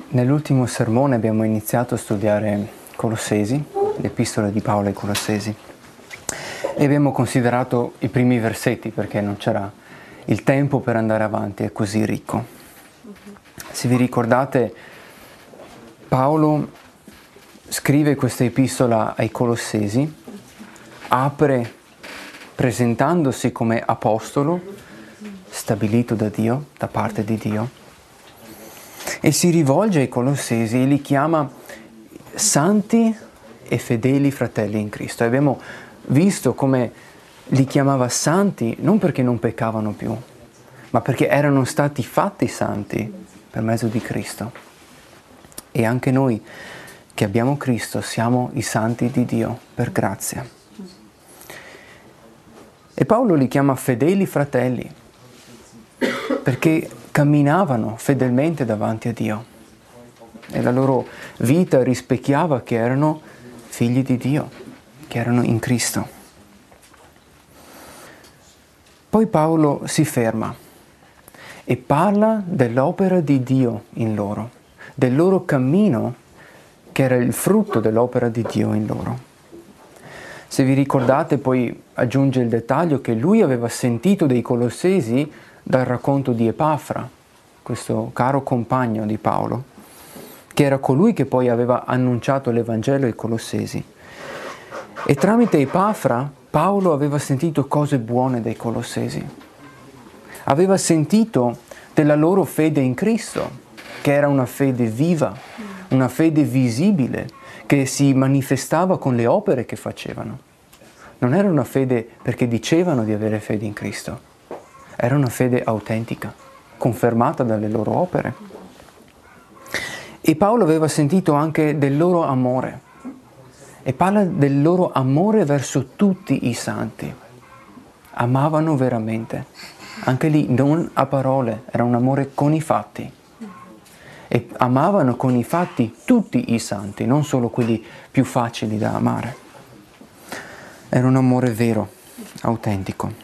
Nell'ultimo sermone abbiamo iniziato a studiare Colossesi, l'epistola di Paolo ai Colossesi, e abbiamo considerato i primi versetti perché non c'era il tempo per andare avanti, è così ricco. Se vi ricordate, Paolo scrive questa epistola ai Colossesi, apre presentandosi come apostolo stabilito da Dio, da parte di Dio, e si rivolge ai Colossesi e li chiama santi e fedeli fratelli in Cristo. Abbiamo visto come li chiamava santi non perché non peccavano più, ma perché erano stati fatti santi per mezzo di Cristo. E anche noi che abbiamo Cristo siamo i santi di Dio per grazia. E Paolo li chiama fedeli fratelli perché camminavano fedelmente davanti a Dio e la loro vita rispecchiava che erano figli di Dio, che erano in Cristo. Poi Paolo si ferma e parla dell'opera di Dio in loro, del loro cammino che era il frutto dell'opera di Dio in loro. Se vi ricordate, poi aggiunge il dettaglio che lui aveva sentito dei Colossesi dal racconto di Epafra, questo caro compagno di Paolo, che era colui che poi aveva annunciato l'Evangelo ai Colossesi. E tramite Epafra Paolo aveva sentito cose buone dai Colossesi. Aveva sentito della loro fede in Cristo, che era una fede viva, una fede visibile, che si manifestava con le opere che facevano. Non era una fede perché dicevano di avere fede in Cristo. Era una fede autentica, confermata dalle loro opere. E Paolo aveva sentito anche del loro amore. E parla del loro amore verso tutti i santi. Amavano veramente. Anche lì non a parole, era un amore con i fatti. E amavano con i fatti tutti i santi, non solo quelli più facili da amare. Era un amore vero, autentico.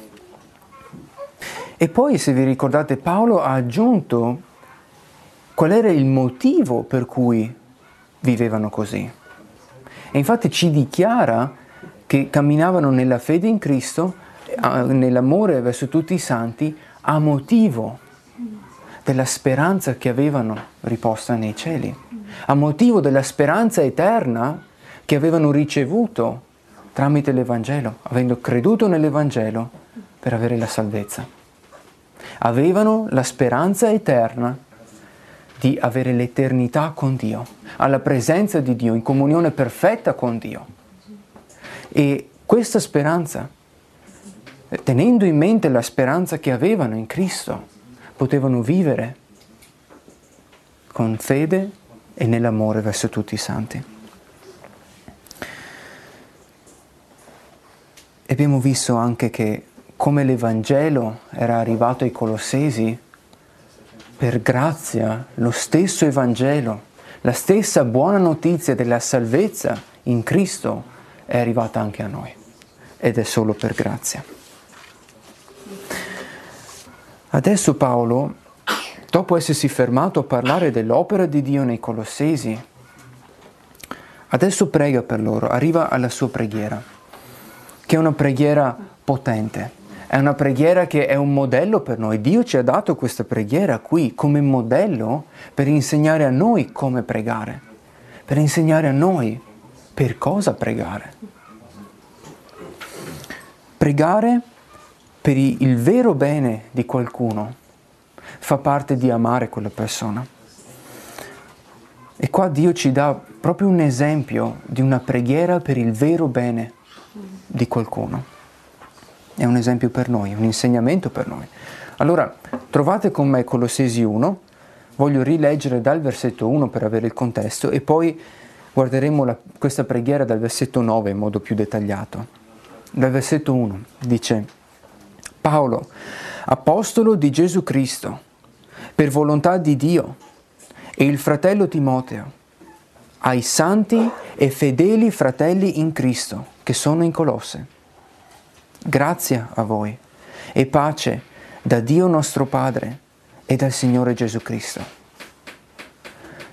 E poi, se vi ricordate, Paolo ha aggiunto qual era il motivo per cui vivevano così. E infatti ci dichiara che camminavano nella fede in Cristo, nell'amore verso tutti i santi, a motivo della speranza che avevano riposta nei cieli, a motivo della speranza eterna che avevano ricevuto tramite l'Evangelo, avendo creduto nell'Evangelo per avere la salvezza. Avevano la speranza eterna di avere l'eternità con Dio, alla presenza di Dio, in comunione perfetta con Dio. E questa speranza, tenendo in mente la speranza che avevano in Cristo, potevano vivere con fede e nell'amore verso tutti i santi. E abbiamo visto anche che come l'Evangelo era arrivato ai Colossesi, per grazia, lo stesso Evangelo, la stessa buona notizia della salvezza in Cristo è arrivata anche a noi. Ed è solo per grazia. Adesso Paolo, dopo essersi fermato a parlare dell'opera di Dio nei Colossesi, adesso prega per loro, arriva alla sua preghiera, che è una preghiera potente. È una preghiera che è un modello per noi. Dio ci ha dato questa preghiera qui come modello per insegnare a noi come pregare, per insegnare a noi per cosa pregare. Pregare per il vero bene di qualcuno fa parte di amare quella persona. E qua Dio ci dà proprio un esempio di una preghiera per il vero bene di qualcuno. È un esempio per noi, un insegnamento per noi. Allora, trovate con me Colossesi 1, voglio rileggere dal versetto 1 per avere il contesto e poi guarderemo questa preghiera dal versetto 9 in modo più dettagliato. Dal versetto 1 dice: Paolo, apostolo di Gesù Cristo, per volontà di Dio, e il fratello Timoteo, ai santi e fedeli fratelli in Cristo che sono in Colosse. Grazia a voi e pace da Dio nostro Padre e dal Signore Gesù Cristo.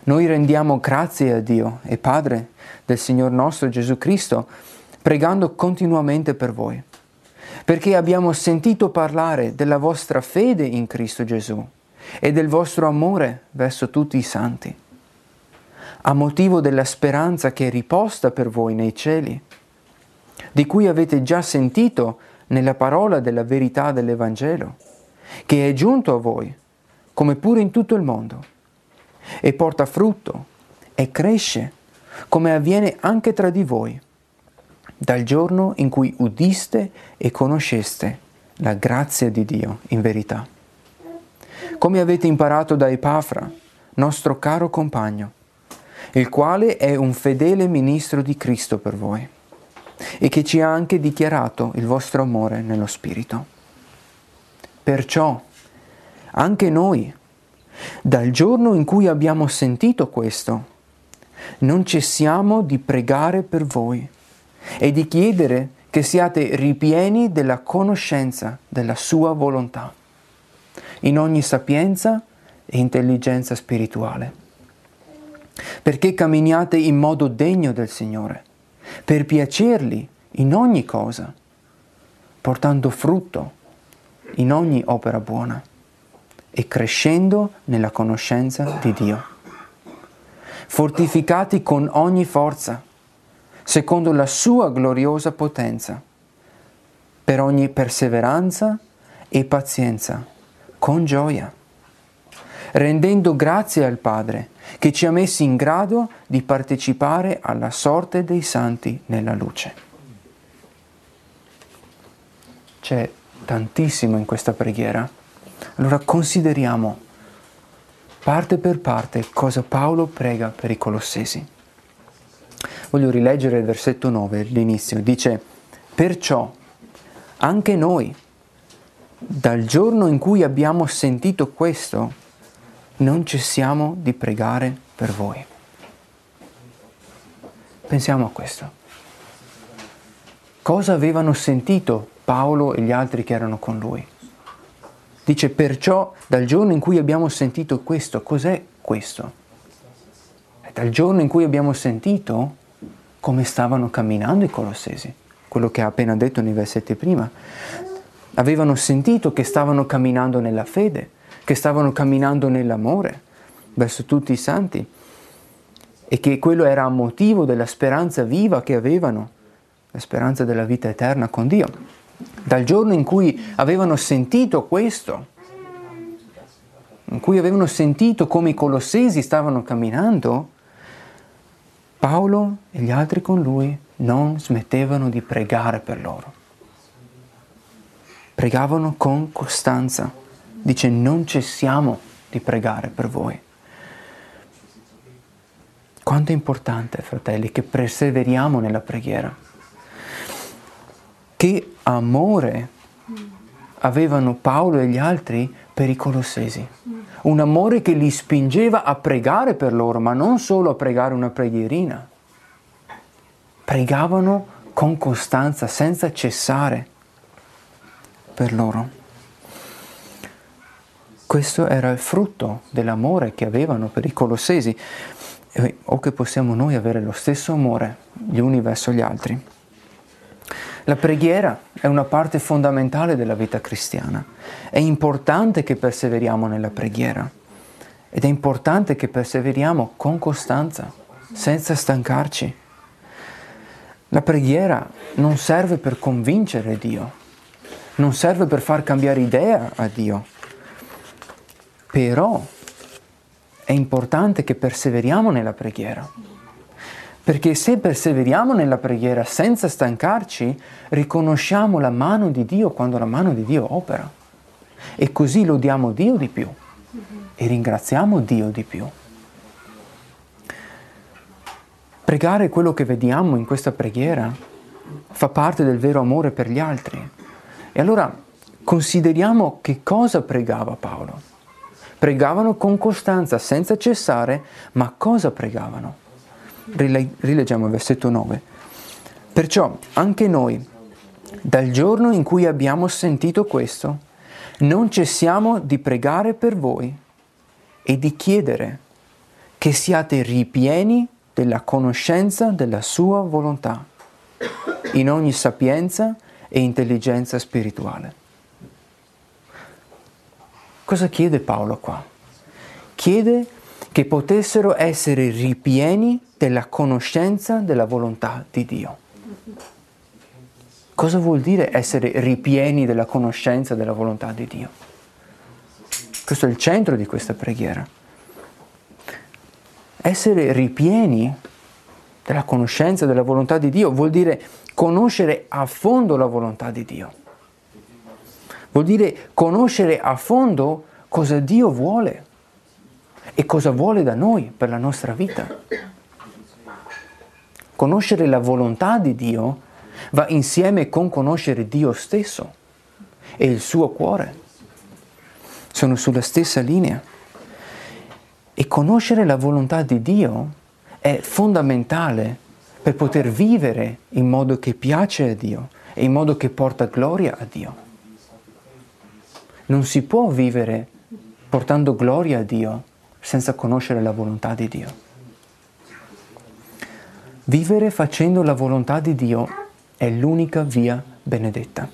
Noi rendiamo grazie a Dio e Padre del Signor nostro Gesù Cristo, pregando continuamente per voi, perché abbiamo sentito parlare della vostra fede in Cristo Gesù e del vostro amore verso tutti i santi, a motivo della speranza che è riposta per voi nei cieli, di cui avete già sentito nella parola della verità dell'Evangelo, che è giunto a voi, come pure in tutto il mondo, e porta frutto e cresce, come avviene anche tra di voi, dal giorno in cui udiste e conosceste la grazia di Dio in verità. Come avete imparato da Epafra, nostro caro compagno, il quale è un fedele ministro di Cristo per voi, e che ci ha anche dichiarato il vostro amore nello Spirito. Perciò, anche noi, dal giorno in cui abbiamo sentito questo, non cessiamo di pregare per voi e di chiedere che siate ripieni della conoscenza della sua volontà, in ogni sapienza e intelligenza spirituale, perché camminiate in modo degno del Signore, per piacergli in ogni cosa, portando frutto in ogni opera buona e crescendo nella conoscenza di Dio, fortificati con ogni forza, secondo la sua gloriosa potenza, per ogni perseveranza e pazienza, con gioia, rendendo grazie al Padre, che ci ha messi in grado di partecipare alla sorte dei santi nella luce. C'è tantissimo in questa preghiera. Allora consideriamo parte per parte cosa Paolo prega per i Colossesi. Voglio rileggere il versetto 9, l'inizio. Dice: perciò anche noi, dal giorno in cui abbiamo sentito questo, non cessiamo di pregare per voi. Pensiamo a questo. Cosa avevano sentito Paolo e gli altri che erano con lui? Dice: perciò dal giorno in cui abbiamo sentito questo. Cos'è questo? È dal giorno in cui abbiamo sentito come stavano camminando i Colossesi, quello che ha appena detto nei versetti prima. Avevano sentito che stavano camminando nella fede, che stavano camminando nell'amore verso tutti i santi, e che quello era a motivo della speranza viva che avevano, la speranza della vita eterna con Dio. Dal giorno in cui avevano sentito questo, in cui avevano sentito come i Colossesi stavano camminando, Paolo e gli altri con lui non smettevano di pregare per loro. Pregavano con costanza. Dice: non cessiamo di pregare per voi. Quanto è importante, fratelli, che perseveriamo nella preghiera. Che amore avevano Paolo e gli altri per i Colossesi. Un amore che li spingeva a pregare per loro, ma non solo a pregare una preghierina. Pregavano con costanza, senza cessare per loro. Questo era il frutto dell'amore che avevano per i Colossesi, o che possiamo noi avere lo stesso amore gli uni verso gli altri. La preghiera è una parte fondamentale della vita cristiana. È importante che perseveriamo nella preghiera ed è importante che perseveriamo con costanza, senza stancarci. La preghiera non serve per convincere Dio, non serve per far cambiare idea a Dio, però è importante che perseveriamo nella preghiera. Perché se perseveriamo nella preghiera senza stancarci, riconosciamo la mano di Dio quando la mano di Dio opera. E così lodiamo Dio di più e ringraziamo Dio di più. Pregare quello che vediamo in questa preghiera fa parte del vero amore per gli altri. E allora consideriamo che cosa pregava Paolo. Pregavano con costanza, senza cessare, ma cosa pregavano? Rileggiamo il versetto 9. Perciò anche noi, dal giorno in cui abbiamo sentito questo, non cessiamo di pregare per voi e di chiedere che siate ripieni della conoscenza della sua volontà, in ogni sapienza e intelligenza spirituale. Cosa chiede Paolo qua? Chiede che potessero essere ripieni della conoscenza della volontà di Dio. Cosa vuol dire essere ripieni della conoscenza della volontà di Dio? Questo è il centro di questa preghiera. Essere ripieni della conoscenza della volontà di Dio vuol dire conoscere a fondo la volontà di Dio. Vuol dire conoscere a fondo cosa Dio vuole e cosa vuole da noi per la nostra vita. Conoscere la volontà di Dio va insieme con conoscere Dio stesso e il suo cuore. Sono sulla stessa linea. E conoscere la volontà di Dio è fondamentale per poter vivere in modo che piace a Dio e in modo che porta gloria a Dio. Non si può vivere portando gloria a Dio senza conoscere la volontà di Dio. Vivere facendo la volontà di Dio è l'unica via benedetta.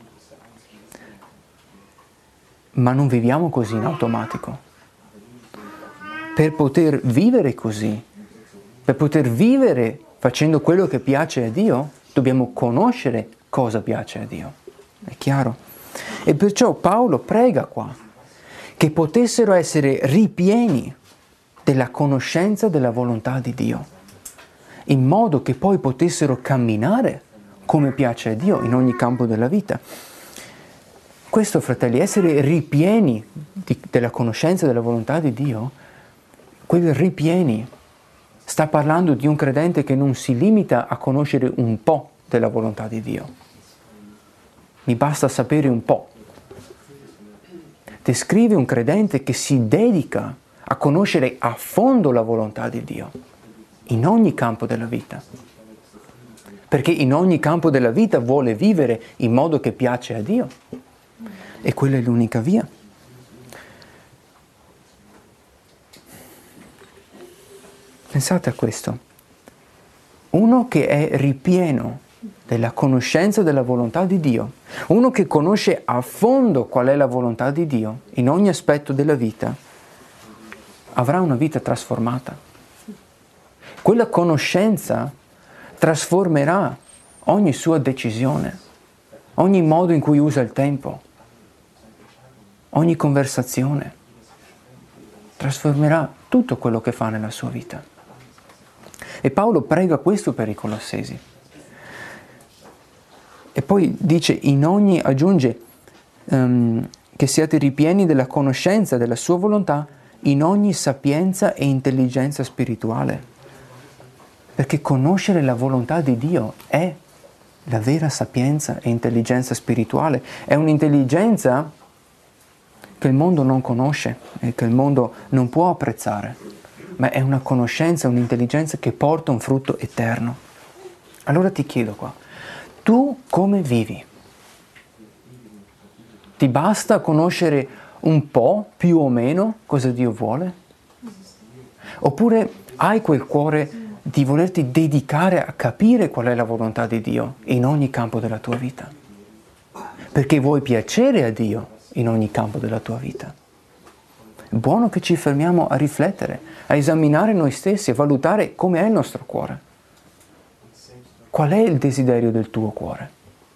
Ma non viviamo così in automatico. Per poter vivere così, per poter vivere facendo quello che piace a Dio, dobbiamo conoscere cosa piace a Dio. È chiaro? E perciò Paolo prega qua che potessero essere ripieni della conoscenza della volontà di Dio, in modo che poi potessero camminare come piace a Dio in ogni campo della vita. Questo, fratelli, essere ripieni della conoscenza della volontà di Dio, quel ripieni sta parlando di un credente che non si limita a conoscere un po' della volontà di Dio. Mi basta sapere un po'. Descrive un credente che si dedica a conoscere a fondo la volontà di Dio, in ogni campo della vita. Perché in ogni campo della vita vuole vivere in modo che piace a Dio. E quella è l'unica via. Pensate a questo. Uno che è ripieno della conoscenza della volontà di Dio, uno che conosce a fondo qual è la volontà di Dio in ogni aspetto della vita, avrà una vita trasformata. Quella conoscenza trasformerà ogni sua decisione, ogni modo in cui usa il tempo, ogni conversazione. Trasformerà tutto quello che fa nella sua vita. E Paolo prega questo per i Colossesi. E poi dice, aggiunge che siate ripieni della conoscenza della sua volontà in ogni sapienza e intelligenza spirituale. Perché conoscere la volontà di Dio è la vera sapienza e intelligenza spirituale. È un'intelligenza che il mondo non conosce e che il mondo non può apprezzare. Ma è una conoscenza, un'intelligenza che porta un frutto eterno. Allora ti chiedo qua, tu come vivi? Ti basta conoscere un po', più o meno, cosa Dio vuole? Oppure hai quel cuore di volerti dedicare a capire qual è la volontà di Dio in ogni campo della tua vita? Perché vuoi piacere a Dio in ogni campo della tua vita. È buono che ci fermiamo a riflettere, a esaminare noi stessi, a valutare come è il nostro cuore. Qual è il desiderio del tuo cuore?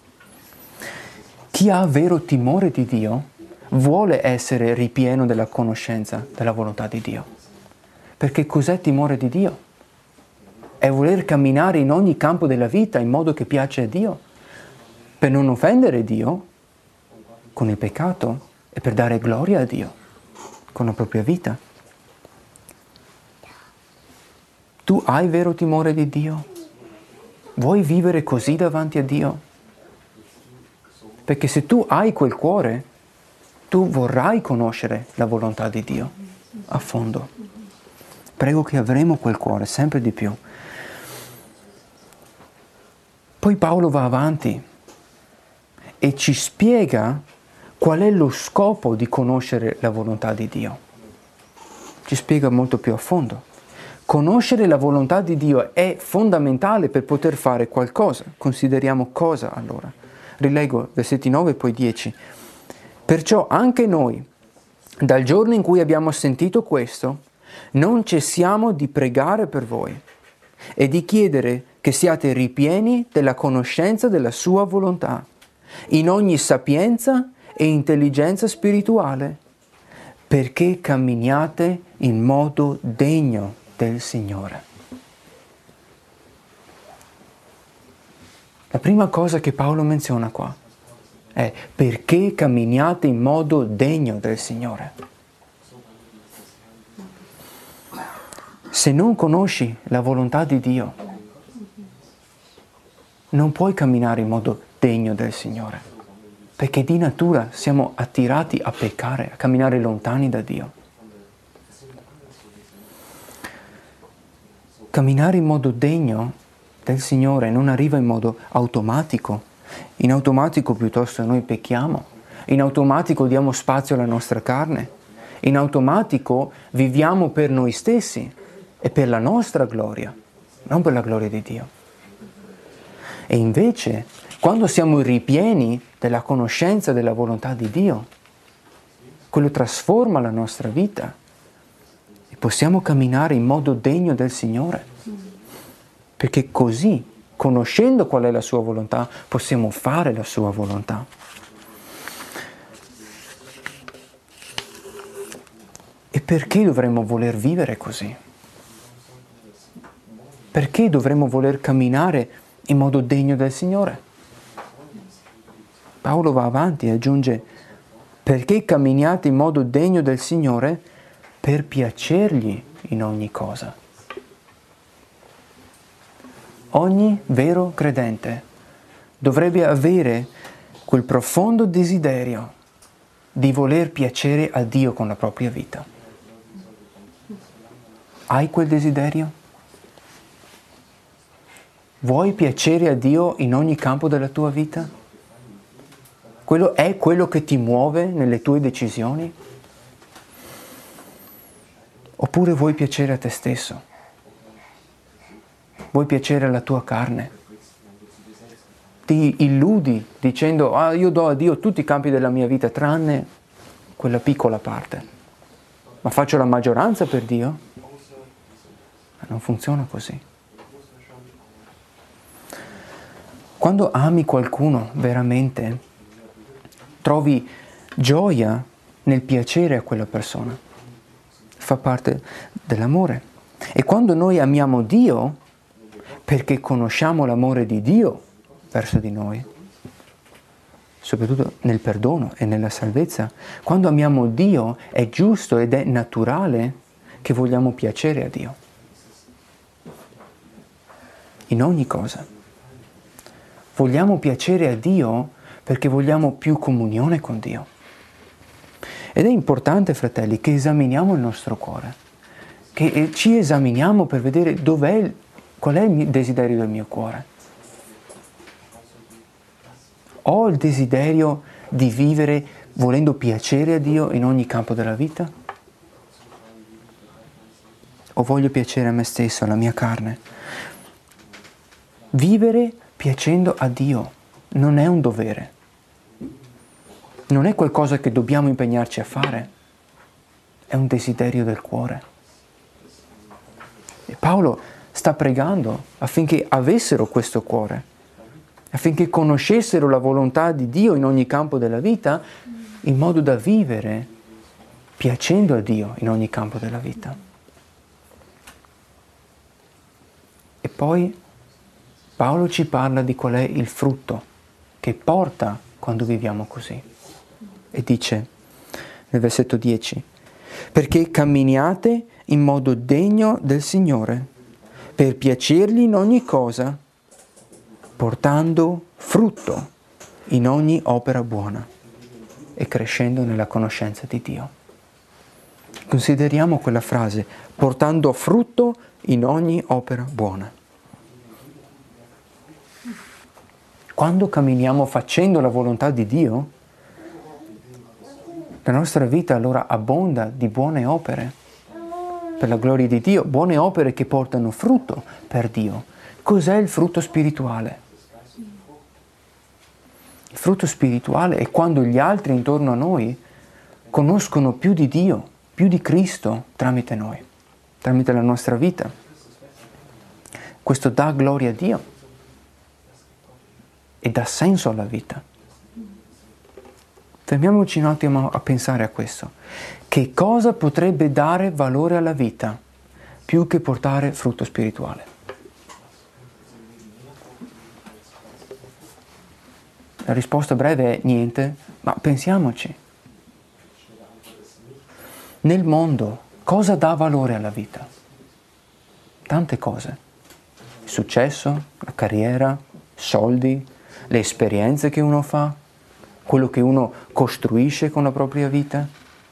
Chi ha vero timore di Dio vuole essere ripieno della conoscenza della volontà di Dio. Perché cos'è timore di Dio? È voler camminare in ogni campo della vita in modo che piace a Dio, per non offendere Dio con il peccato e per dare gloria a Dio con la propria vita. Tu hai vero timore di Dio? Vuoi vivere così davanti a Dio? Perché se tu hai quel cuore, tu vorrai conoscere la volontà di Dio a fondo. Prego che avremo quel cuore sempre di più. Poi Paolo va avanti e ci spiega qual è lo scopo di conoscere la volontà di Dio. Ci spiega molto più a fondo. conoscere la volontà di Dio è fondamentale per poter fare qualcosa. Consideriamo cosa allora. Rileggo versetti 9 e poi 10. Perciò anche noi, dal giorno in cui abbiamo sentito questo, non cessiamo di pregare per voi e di chiedere che siate ripieni della conoscenza della sua volontà, in ogni sapienza e intelligenza spirituale, perché camminiate in modo degno del Signore. La prima cosa che Paolo menziona qua è perché camminiate in modo degno del Signore. Se non conosci la volontà di Dio, non puoi camminare in modo degno del Signore, perché di natura siamo attirati a peccare, a camminare lontani da Dio. Camminare in modo degno del Signore non arriva in modo automatico. In automatico piuttosto noi pecchiamo, in automatico diamo spazio alla nostra carne, in automatico viviamo per noi stessi e per la nostra gloria, non per la gloria di Dio. E invece, quando siamo ripieni della conoscenza della volontà di Dio, quello trasforma la nostra vita e possiamo camminare in modo degno del Signore, perché così, conoscendo qual è la sua volontà, possiamo fare la sua volontà. E perché dovremmo voler vivere così? Perché dovremmo voler camminare in modo degno del Signore? Paolo va avanti e aggiunge: perché camminiate in modo degno del Signore per piacergli in ogni cosa. Ogni vero credente dovrebbe avere quel profondo desiderio di voler piacere a Dio con la propria vita. Hai quel desiderio? Vuoi piacere a Dio in ogni campo della tua vita? Quello è quello che ti muove nelle tue decisioni? Oppure vuoi piacere a te stesso? Vuoi piacere alla tua carne? Ti illudi dicendo: io do a Dio tutti i campi della mia vita tranne quella piccola parte. Ma faccio la maggioranza per Dio? Non funziona così. Quando ami qualcuno veramente, trovi gioia nel piacere a quella persona. Fa parte dell'amore. E quando noi amiamo Dio, perché conosciamo l'amore di Dio verso di noi, soprattutto nel perdono e nella salvezza, quando amiamo Dio è giusto ed è naturale che vogliamo piacere a Dio. In ogni cosa. Vogliamo piacere a Dio perché vogliamo più comunione con Dio. Ed è importante, fratelli, che esaminiamo il nostro cuore, che ci esaminiamo per vedere qual è il desiderio del mio cuore. Ho il desiderio di vivere volendo piacere a Dio in ogni campo della vita? O voglio piacere a me stesso, alla mia carne? Vivere piacendo a Dio non è un dovere. Non è qualcosa che dobbiamo impegnarci a fare. È un desiderio del cuore. E Paolo sta pregando affinché avessero questo cuore, affinché conoscessero la volontà di Dio in ogni campo della vita, in modo da vivere piacendo a Dio in ogni campo della vita. E poi Paolo ci parla di qual è il frutto che porta quando viviamo così. E dice nel versetto 10: perché camminiate in modo degno del Signore, per piacergli in ogni cosa, portando frutto in ogni opera buona e crescendo nella conoscenza di Dio. Consideriamo quella frase: portando frutto in ogni opera buona. Quando camminiamo facendo la volontà di Dio, la nostra vita allora abbonda di buone opere, per la gloria di Dio, buone opere che portano frutto per Dio. Cos'è il frutto spirituale? Il frutto spirituale è quando gli altri intorno a noi conoscono più di Dio, più di Cristo tramite noi, tramite la nostra vita. Questo dà gloria a Dio e dà senso alla vita. Fermiamoci un attimo a pensare a questo. Che cosa potrebbe dare valore alla vita più che portare frutto spirituale? La risposta breve è niente, ma pensiamoci. Nel mondo cosa dà valore alla vita? Tante cose. Il successo, la carriera, soldi, le esperienze che uno fa, quello che uno costruisce con la propria vita.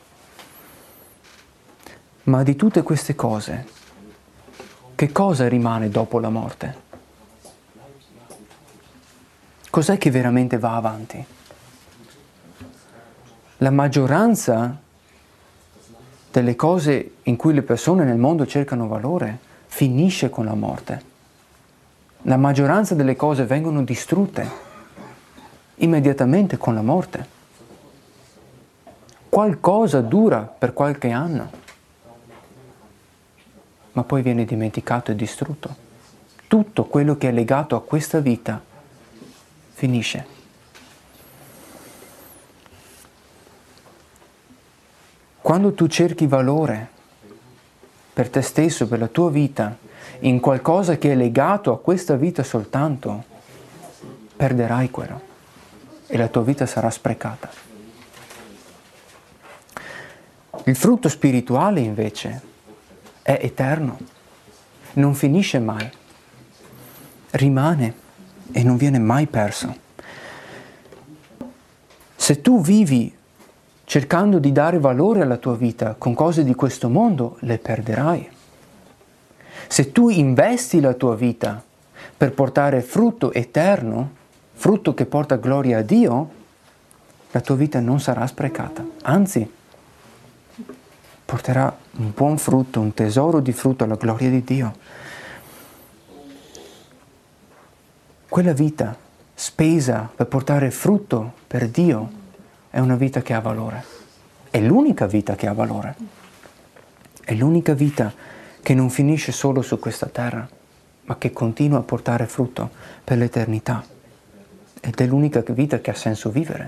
Ma di tutte queste cose, che cosa rimane dopo la morte? Cos'è che veramente va avanti? La maggioranza delle cose in cui le persone nel mondo cercano valore finisce con la morte. La maggioranza delle cose vengono distrutte immediatamente con la morte. Qualcosa dura per qualche anno, ma poi viene dimenticato e distrutto. Tutto quello che è legato a questa vita finisce. Quando tu cerchi valore per te stesso, per la tua vita, in qualcosa che è legato a questa vita soltanto, perderai quello e la tua vita sarà sprecata. Il frutto spirituale invece è eterno, non finisce mai, rimane e non viene mai perso. Se tu vivi cercando di dare valore alla tua vita con cose di questo mondo, le perderai. Se tu investi la tua vita per portare frutto eterno, frutto che porta gloria a Dio, la tua vita non sarà sprecata, anzi, porterà un buon frutto, un tesoro di frutto alla gloria di Dio. Quella vita spesa per portare frutto per Dio è una vita che ha valore. È l'unica vita che ha valore. È l'unica vita che non finisce solo su questa terra, ma che continua a portare frutto per l'eternità. Ed è l'unica vita che ha senso vivere.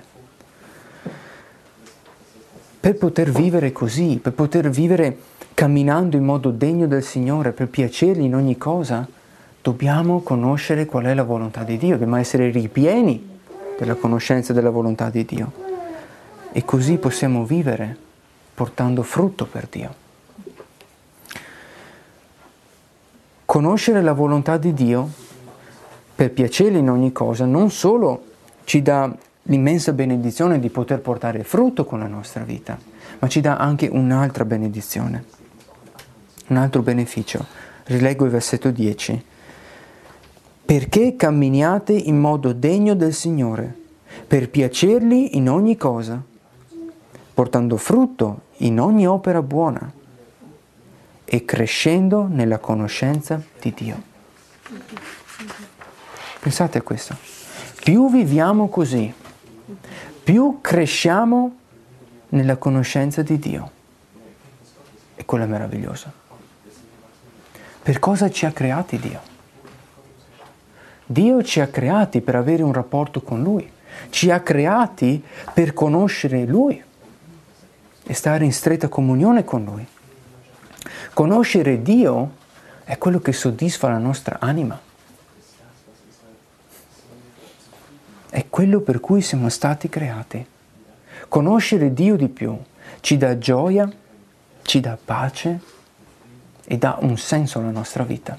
Per poter vivere così, per poter vivere camminando in modo degno del Signore, per piacergli in ogni cosa, dobbiamo conoscere qual è la volontà di Dio, dobbiamo essere ripieni della conoscenza della volontà di Dio. E così possiamo vivere portando frutto per Dio. Conoscere la volontà di Dio per piacergli in ogni cosa non solo ci dà l'immensa benedizione di poter portare frutto con la nostra vita, ma ci dà anche un'altra benedizione, un altro beneficio. Rileggo il versetto 10. Perché camminiate in modo degno del Signore, per piacergli in ogni cosa, portando frutto in ogni opera buona e crescendo nella conoscenza di Dio. Pensate a questo. Più viviamo così, più cresciamo nella conoscenza di Dio. E quello è meraviglioso. Per cosa ci ha creati Dio? Dio ci ha creati per avere un rapporto con Lui. Ci ha creati per conoscere Lui e stare in stretta comunione con Lui. Conoscere Dio è quello che soddisfa la nostra anima. È quello per cui siamo stati creati. Conoscere Dio di più ci dà gioia, ci dà pace e dà un senso alla nostra vita.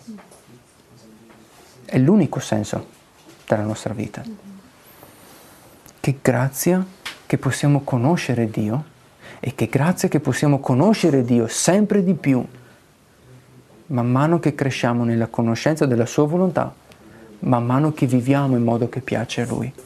È l'unico senso della nostra vita. Che grazia che possiamo conoscere Dio e che grazia che possiamo conoscere Dio sempre di più man mano che cresciamo nella conoscenza della sua volontà, man mano che viviamo in modo che piace a Lui.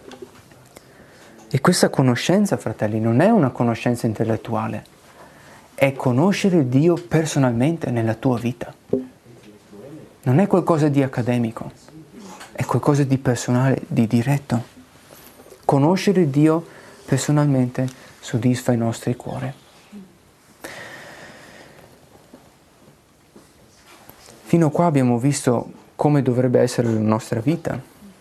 E questa conoscenza, fratelli, non è una conoscenza intellettuale, è conoscere Dio personalmente nella tua vita. Non è qualcosa di accademico, è qualcosa di personale, di diretto. Conoscere Dio personalmente soddisfa i nostri cuori. Fino a qua abbiamo visto come dovrebbe essere la nostra vita,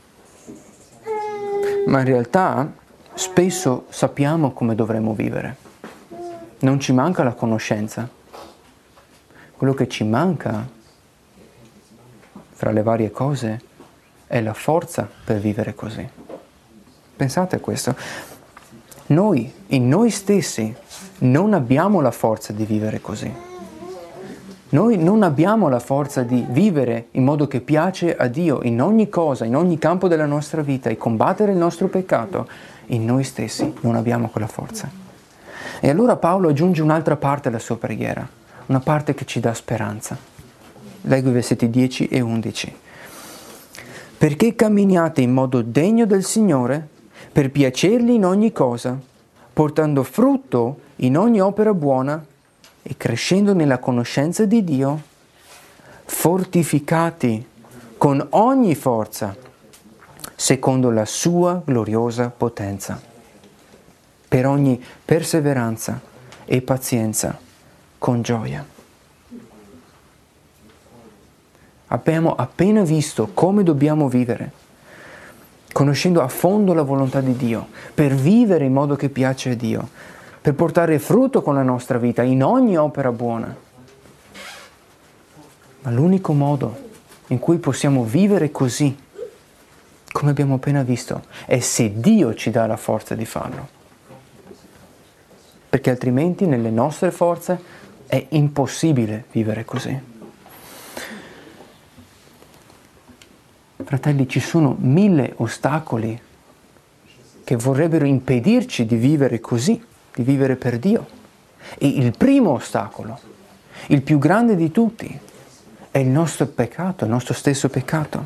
ma in realtà spesso sappiamo come dovremmo vivere. Non ci manca la conoscenza. Quello che ci manca, fra le varie cose, è la forza per vivere così. Pensate a questo. Noi, in noi stessi, non abbiamo la forza di vivere così. Noi non abbiamo la forza di vivere in modo che piace a Dio in ogni cosa, in ogni campo della nostra vita e combattere il nostro peccato. In noi stessi non abbiamo quella forza. E allora Paolo aggiunge un'altra parte alla sua preghiera, una parte che ci dà speranza. Leggo i versetti 10 e 11. Perché camminiate in modo degno del Signore, per piacergli in ogni cosa, portando frutto in ogni opera buona e crescendo nella conoscenza di Dio, fortificati con ogni forza, secondo la sua gloriosa potenza, per ogni perseveranza e pazienza con gioia. Abbiamo appena visto come dobbiamo vivere, conoscendo a fondo la volontà di Dio, per vivere in modo che piace a Dio, per portare frutto con la nostra vita in ogni opera buona. Ma l'unico modo in cui possiamo vivere così, come abbiamo appena visto, è se Dio ci dà la forza di farlo. Perché altrimenti nelle nostre forze è impossibile vivere così. Fratelli, ci sono 1000 ostacoli che vorrebbero impedirci di vivere così, di vivere per Dio. E il primo ostacolo, il più grande di tutti, è il nostro peccato, il nostro stesso peccato.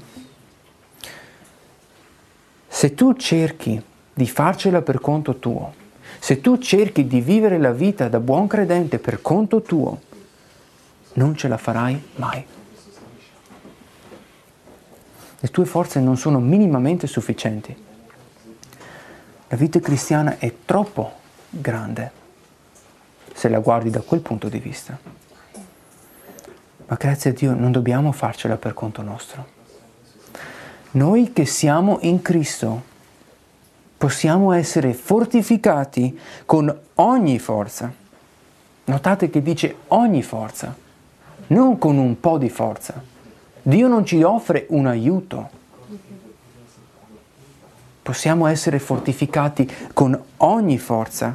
Se tu cerchi di farcela per conto tuo, se tu cerchi di vivere la vita da buon credente per conto tuo, non ce la farai mai. Le tue forze non sono minimamente sufficienti. La vita cristiana è troppo grande se la guardi da quel punto di vista. Ma grazie a Dio non dobbiamo farcela per conto nostro. Noi che siamo in Cristo possiamo essere fortificati con ogni forza. Notate che dice ogni forza, non con un po' di forza. Dio non ci offre un aiuto. Possiamo essere fortificati con ogni forza,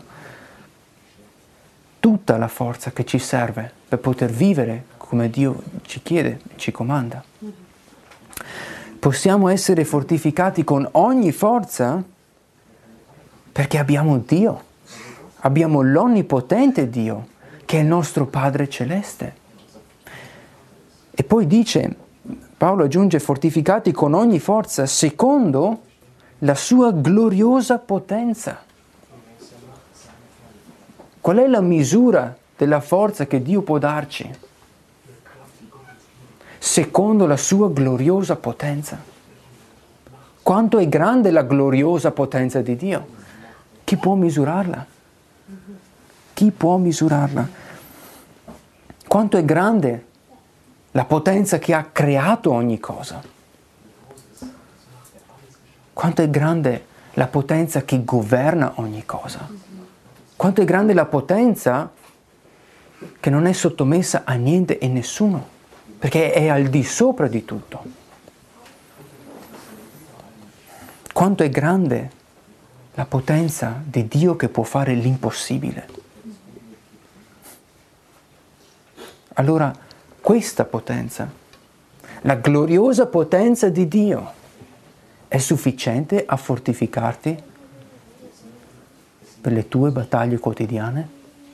tutta la forza che ci serve per poter vivere come Dio ci chiede, ci comanda. Possiamo essere fortificati con ogni forza perché abbiamo Dio, abbiamo l'onnipotente Dio, che è il nostro Padre Celeste. E poi dice, Paolo aggiunge, fortificati con ogni forza secondo la sua gloriosa potenza. Qual è la misura della forza che Dio può darci? Secondo la sua gloriosa potenza. Quanto è grande la gloriosa potenza di Dio? Chi può misurarla? Chi può misurarla? Quanto è grande la potenza che ha creato ogni cosa? Quanto è grande la potenza che governa ogni cosa? Quanto è grande la potenza che non è sottomessa a niente e nessuno, perché è al di sopra di tutto. Quanto è grande la potenza di Dio che può fare l'impossibile. Allora, questa potenza, la gloriosa potenza di Dio, è sufficiente a fortificarti per le tue battaglie quotidiane?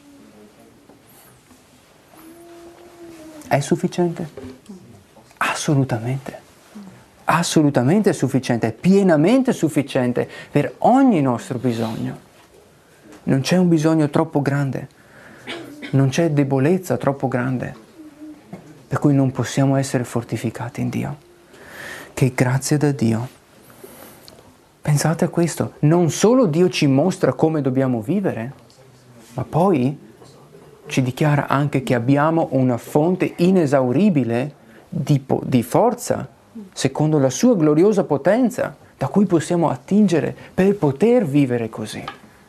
È sufficiente? Assolutamente. Assolutamente sufficiente, è pienamente sufficiente per ogni nostro bisogno. Non c'è un bisogno troppo grande Non c'è debolezza troppo grande per cui non possiamo essere fortificati in Dio. Che grazia da Dio. Pensate a questo, non solo Dio ci mostra come dobbiamo vivere, ma poi ci dichiara anche che abbiamo una fonte inesauribile di forza, secondo la sua gloriosa potenza, da cui possiamo attingere per poter vivere così.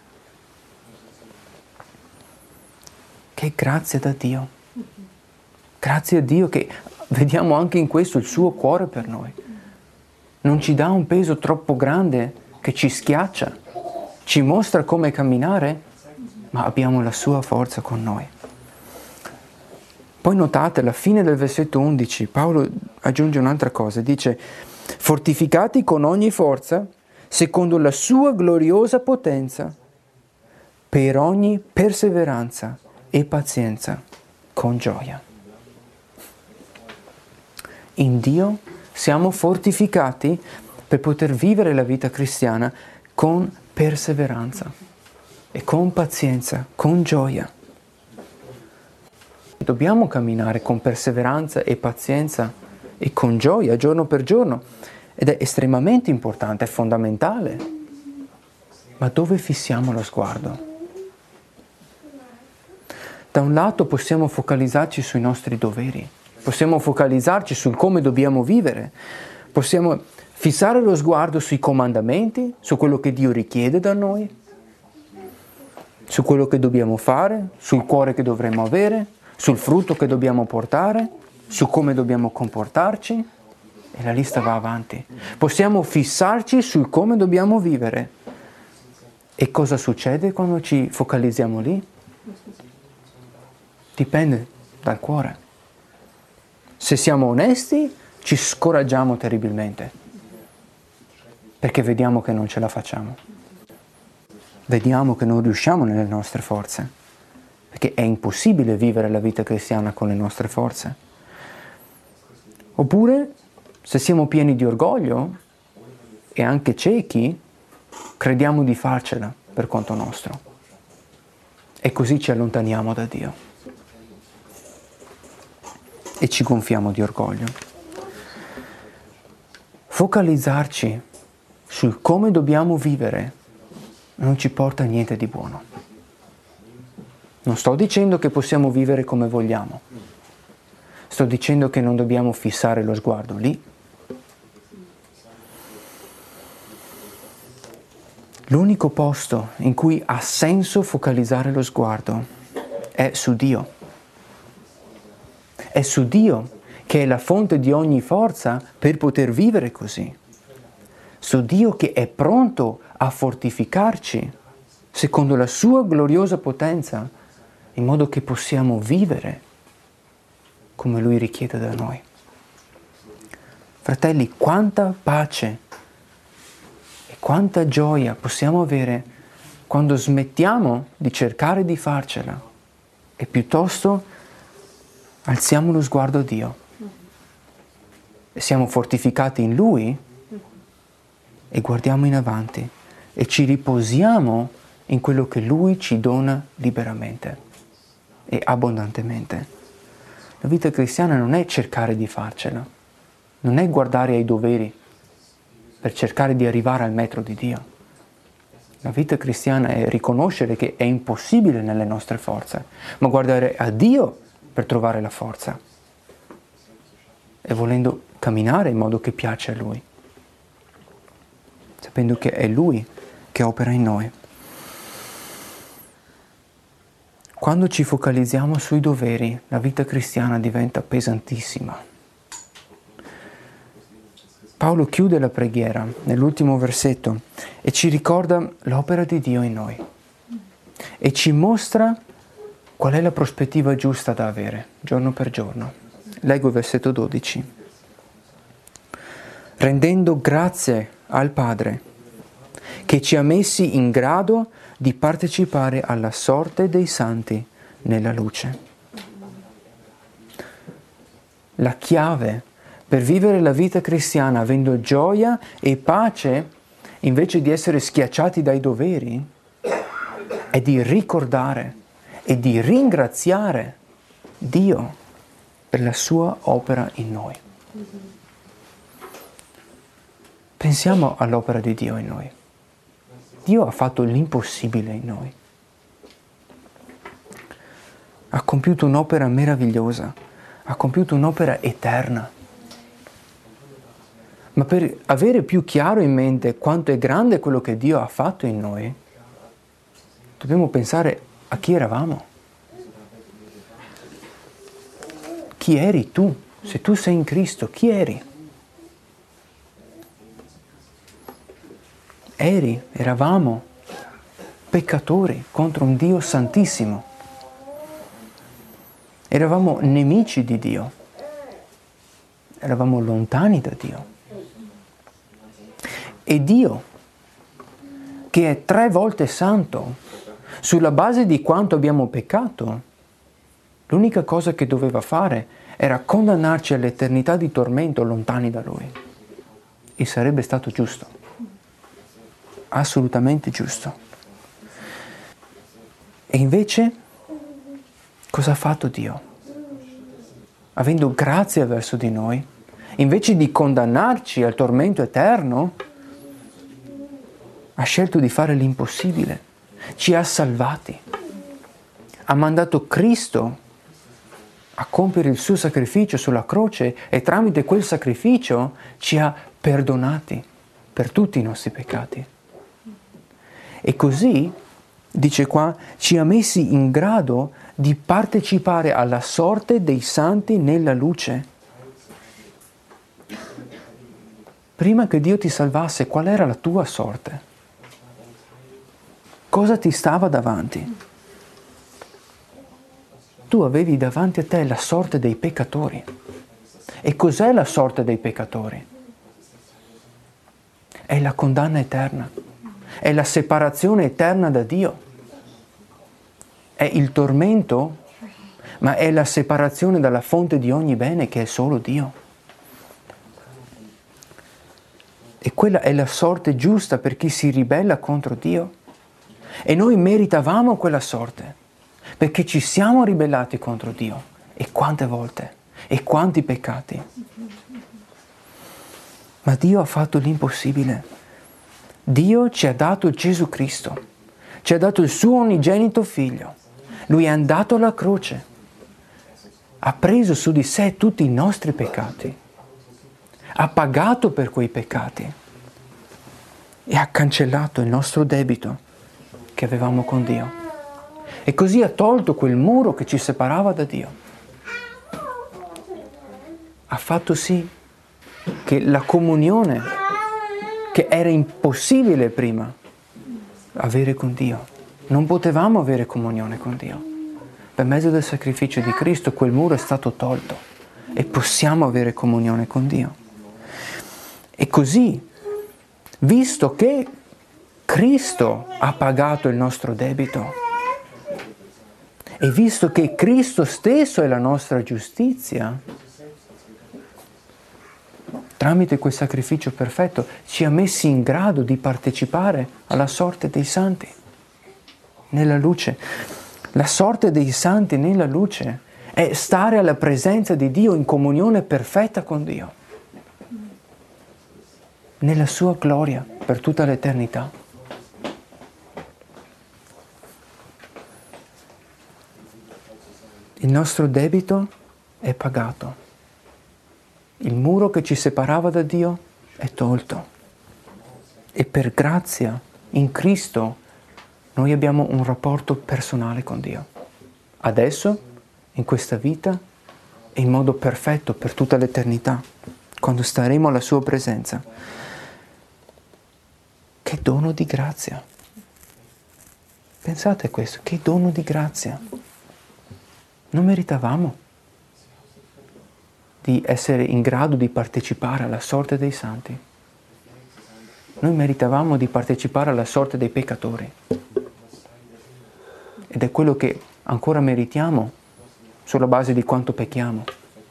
Che grazia da Dio. Grazie a Dio che vediamo anche in questo il suo cuore per noi. Non ci dà un peso troppo grande che ci schiaccia, ci mostra come camminare, ma abbiamo la sua forza con noi. Poi notate, alla fine del versetto 11, Paolo aggiunge un'altra cosa, dice: fortificati con ogni forza, secondo la sua gloriosa potenza, per ogni perseveranza e pazienza, con gioia. In Dio siamo fortificati per poter vivere la vita cristiana con perseveranza e con pazienza, con gioia. Dobbiamo camminare con perseveranza e pazienza e con gioia giorno per giorno ed è estremamente importante, è fondamentale. Ma dove fissiamo lo sguardo? Da un lato possiamo focalizzarci sui nostri doveri, possiamo focalizzarci sul come dobbiamo vivere, possiamo fissare lo sguardo sui comandamenti, su quello che Dio richiede da noi, su quello che dobbiamo fare, sul cuore che dovremmo avere, sul frutto che dobbiamo portare, su come dobbiamo comportarci, e la lista va avanti. Possiamo fissarci sul come dobbiamo vivere. E cosa succede quando ci focalizziamo lì? Dipende dal cuore. Se siamo onesti, ci scoraggiamo terribilmente, perché vediamo che non ce la facciamo. Vediamo che non riusciamo nelle nostre forze, perché è impossibile vivere la vita cristiana con le nostre forze. Oppure, se siamo pieni di orgoglio e anche ciechi, crediamo di farcela per conto nostro. E così ci allontaniamo da Dio. E ci gonfiamo di orgoglio. Focalizzarci sul come dobbiamo vivere non ci porta a niente di buono. Non sto dicendo che possiamo vivere come vogliamo. Sto dicendo che non dobbiamo fissare lo sguardo lì. L'unico posto in cui ha senso focalizzare lo sguardo è su Dio. È su Dio che è la fonte di ogni forza per poter vivere così. Su Dio che è pronto a fortificarci secondo la sua gloriosa potenza, in modo che possiamo vivere come Lui richiede da noi. Fratelli, quanta pace e quanta gioia possiamo avere quando smettiamo di cercare di farcela e piuttosto alziamo lo sguardo a Dio e siamo fortificati in Lui e guardiamo in avanti e ci riposiamo in quello che Lui ci dona liberamente e abbondantemente. La vita cristiana non è cercare di farcela, non è guardare ai doveri per cercare di arrivare al metro di Dio. La vita cristiana è riconoscere che è impossibile nelle nostre forze, ma guardare a Dio per trovare la forza e volendo camminare in modo che piace a Lui, sapendo che è Lui che opera in noi. Quando ci focalizziamo sui doveri, la vita cristiana diventa pesantissima. Paolo chiude la preghiera nell'ultimo versetto e ci ricorda l'opera di Dio in noi e ci mostra qual è la prospettiva giusta da avere, giorno per giorno. Leggo il versetto 12. Rendendo grazie al Padre, che ci ha messi in grado di partecipare alla sorte dei santi nella luce. La chiave per vivere la vita cristiana avendo gioia e pace, invece di essere schiacciati dai doveri, è di ricordare e di ringraziare Dio per la sua opera in noi. Pensiamo all'opera di Dio in noi. Dio ha fatto l'impossibile in noi. Ha compiuto un'opera meravigliosa, ha compiuto un'opera eterna. Ma per avere più chiaro in mente quanto è grande quello che Dio ha fatto in noi, dobbiamo pensare a chi eravamo. Chi eri tu? Se tu sei in Cristo, chi eri? Eravamo peccatori contro un Dio santissimo. Eravamo nemici di Dio. Eravamo lontani da Dio. E Dio, che è 3 volte santo, sulla base di quanto abbiamo peccato, l'unica cosa che doveva fare era condannarci all'eternità di tormento lontani da Lui. E sarebbe stato giusto. Assolutamente giusto. E invece, cosa ha fatto Dio? Avendo grazia verso di noi, invece di condannarci al tormento eterno, ha scelto di fare l'impossibile. Ci ha salvati. Ha mandato Cristo a compiere il suo sacrificio sulla croce e tramite quel sacrificio ci ha perdonati per tutti i nostri peccati. E così, dice qua, ci ha messi in grado di partecipare alla sorte dei santi nella luce. Prima che Dio ti salvasse, qual era la tua sorte? Cosa ti stava davanti? Tu avevi davanti a te la sorte dei peccatori. E cos'è la sorte dei peccatori? È la condanna eterna. È la separazione eterna da Dio. È il tormento, ma è la separazione dalla fonte di ogni bene che è solo Dio. E quella è la sorte giusta per chi si ribella contro Dio. E noi meritavamo quella sorte, perché ci siamo ribellati contro Dio. E quante volte? E quanti peccati? Ma Dio ha fatto l'impossibile. Dio ci ha dato Gesù Cristo, ci ha dato il suo unigenito figlio. Lui è andato alla croce, ha preso su di sé tutti i nostri peccati, ha pagato per quei peccati e ha cancellato il nostro debito che avevamo con Dio. E così ha tolto quel muro che ci separava da Dio. Ha fatto sì che la comunione, che era impossibile prima avere con Dio, non potevamo avere comunione con Dio. Per mezzo del sacrificio di Cristo quel muro è stato tolto e possiamo avere comunione con Dio. E così, visto che Cristo ha pagato il nostro debito e visto che Cristo stesso è la nostra giustizia, tramite quel sacrificio perfetto ci ha messi in grado di partecipare alla sorte dei santi nella luce. La sorte dei santi nella luce è stare alla presenza di Dio in comunione perfetta con Dio, nella sua gloria per tutta l'eternità. Il nostro debito è pagato. Il muro che ci separava da Dio è tolto. E per grazia, in Cristo, noi abbiamo un rapporto personale con Dio. Adesso, in questa vita, e in modo perfetto per tutta l'eternità, quando staremo alla sua presenza. Che dono di grazia! Pensate a questo, che dono di grazia! Non meritavamo di essere in grado di partecipare alla sorte dei santi. Noi meritavamo di partecipare alla sorte dei peccatori. Ed è quello che ancora meritiamo sulla base di quanto pecchiamo.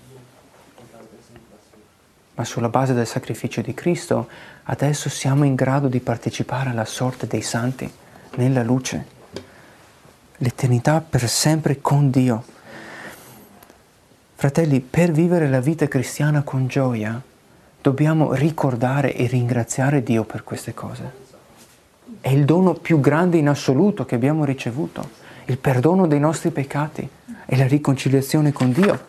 Ma sulla base del sacrificio di Cristo, adesso siamo in grado di partecipare alla sorte dei santi nella luce. l'eternità per sempre con Dio. Fratelli, per vivere la vita cristiana con gioia, dobbiamo ricordare e ringraziare Dio per queste cose. È il dono più grande in assoluto che abbiamo ricevuto, il perdono dei nostri peccati e la riconciliazione con Dio.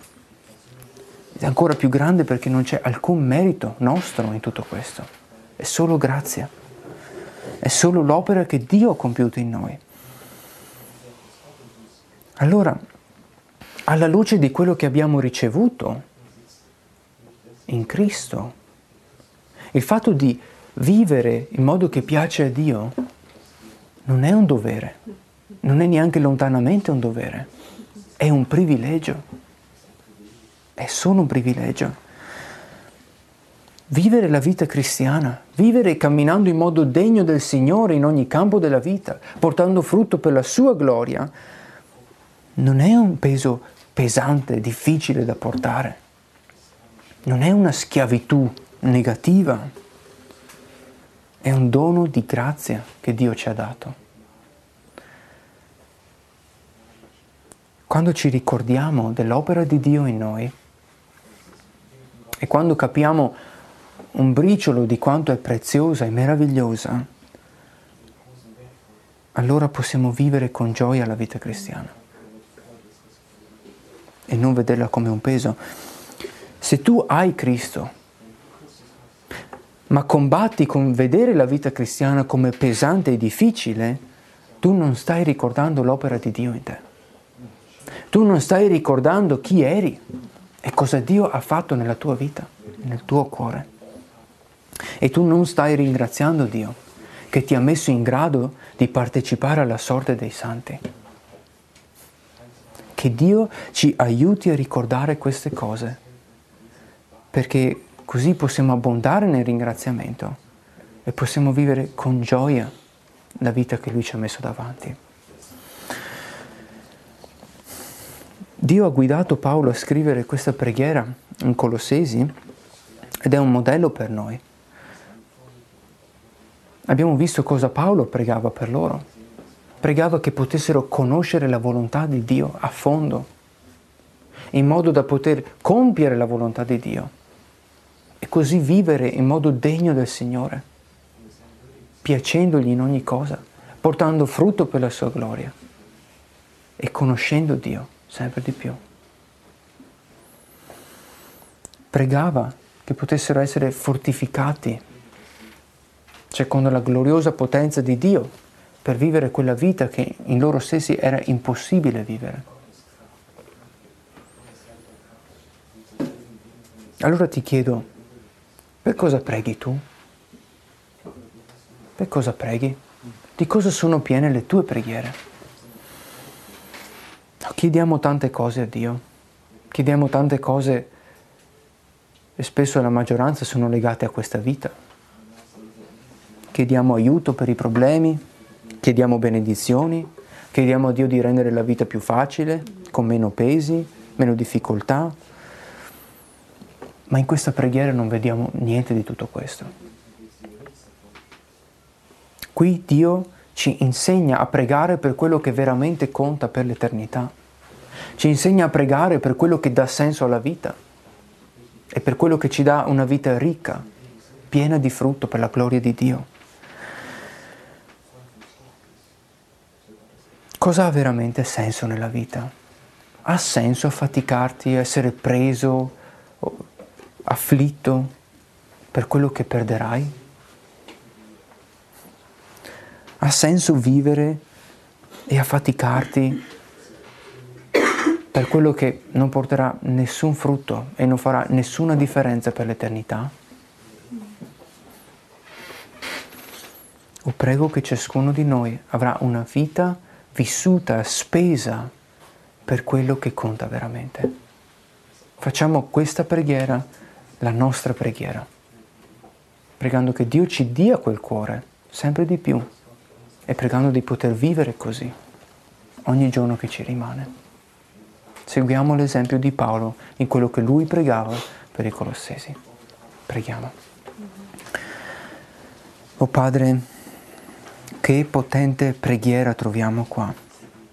È ancora più grande perché non c'è alcun merito nostro in tutto questo, è solo grazia, è solo l'opera che Dio ha compiuto in noi. Allora, alla luce di quello che abbiamo ricevuto in Cristo, il fatto di vivere in modo che piace a Dio non è un dovere, non è neanche lontanamente un dovere, è un privilegio, è solo un privilegio. Vivere la vita cristiana, vivere camminando in modo degno del Signore in ogni campo della vita, portando frutto per la sua gloria, non è un peso pesante, difficile da portare, non è una schiavitù negativa, è un dono di grazia che Dio ci ha dato. Quando ci ricordiamo dell'opera di Dio in noi e quando capiamo un briciolo di quanto è preziosa e meravigliosa, allora possiamo vivere con gioia la vita cristiana e non vederla come un peso. Se tu hai Cristo, ma combatti con vedere la vita cristiana come pesante e difficile, tu non stai ricordando l'opera di Dio in te. Tu non stai ricordando chi eri e cosa Dio ha fatto nella tua vita, nel tuo cuore. E tu non stai ringraziando Dio che ti ha messo in grado di partecipare alla sorte dei santi. Che Dio ci aiuti a ricordare queste cose, perché così possiamo abbondare nel ringraziamento e possiamo vivere con gioia la vita che Lui ci ha messo davanti. Dio ha guidato Paolo a scrivere questa preghiera in Colossesi ed è un modello per noi. Abbiamo visto cosa Paolo pregava per loro. Pregava che potessero conoscere la volontà di Dio a fondo, in modo da poter compiere la volontà di Dio e così vivere in modo degno del Signore, piacendogli in ogni cosa, portando frutto per la sua gloria e conoscendo Dio sempre di più. Pregava che potessero essere fortificati secondo la gloriosa potenza di Dio per vivere quella vita che in loro stessi era impossibile vivere. Allora ti chiedo, per cosa preghi tu? Per cosa preghi? Di cosa sono piene le tue preghiere? Chiediamo tante cose a Dio, chiediamo tante cose e spesso la maggioranza sono legate a questa vita. Chiediamo aiuto per i problemi, chiediamo benedizioni, chiediamo a Dio di rendere la vita più facile, con meno pesi, meno difficoltà. Ma in questa preghiera non vediamo niente di tutto questo. Qui Dio ci insegna a pregare per quello che veramente conta per l'eternità. Ci insegna a pregare per quello che dà senso alla vita e per quello che ci dà una vita ricca, piena di frutto per la gloria di Dio. Cosa ha veramente senso nella vita? Ha senso affaticarti, essere preso, afflitto per quello che perderai? Ha senso vivere e affaticarti per quello che non porterà nessun frutto e non farà nessuna differenza per l'eternità? O prego che ciascuno di noi avrà una vita vissuta, spesa per quello che conta veramente. Facciamo questa preghiera la nostra preghiera, pregando che Dio ci dia quel cuore sempre di più e pregando di poter vivere così ogni giorno che ci rimane. Seguiamo l'esempio di Paolo in quello che lui pregava per i Colossesi. Preghiamo. O Padre, che potente preghiera troviamo qua.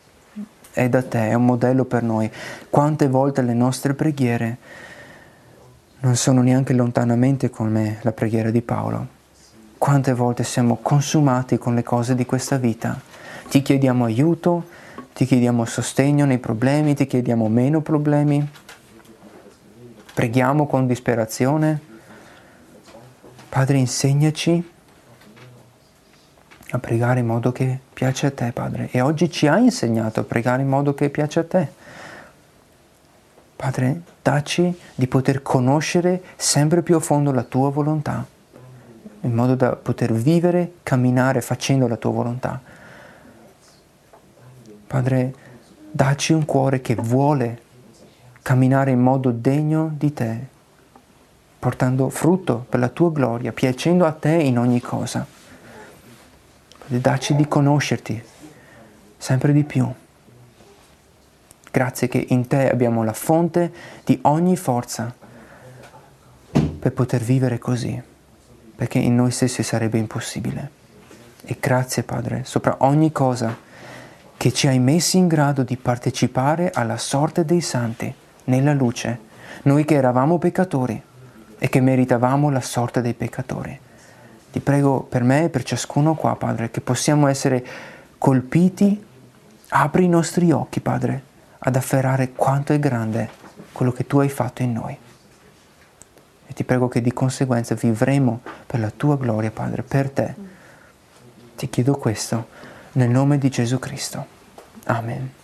è da te, è un modello per noi. Quante volte le nostre preghiere non sono neanche lontanamente come la preghiera di Paolo. Quante volte siamo consumati con le cose di questa vita. Ti chiediamo aiuto, ti chiediamo sostegno nei problemi, ti chiediamo meno problemi. Preghiamo con disperazione. Padre, insegnaci a pregare in modo che piace a te, Padre. E oggi ci hai insegnato a pregare in modo che piace a te. Padre, dacci di poter conoscere sempre più a fondo la tua volontà, in modo da poter vivere, camminare facendo la tua volontà. Padre, dacci un cuore che vuole camminare in modo degno di te, portando frutto per la tua gloria, piacendo a te in ogni cosa. Dacci di conoscerti sempre di più. Grazie che in te abbiamo la fonte di ogni forza per poter vivere così, perché in noi stessi sarebbe impossibile. E grazie, Padre, sopra ogni cosa che ci hai messi in grado di partecipare alla sorte dei santi nella luce, noi che eravamo peccatori e che meritavamo la sorte dei peccatori. Ti prego per me e per ciascuno qua, Padre, che possiamo essere colpiti. Apri i nostri occhi, Padre, ad afferrare quanto è grande quello che Tu hai fatto in noi. E ti prego che di conseguenza vivremo per la Tua gloria, Padre, per Te. Ti chiedo questo nel nome di Gesù Cristo. Amen.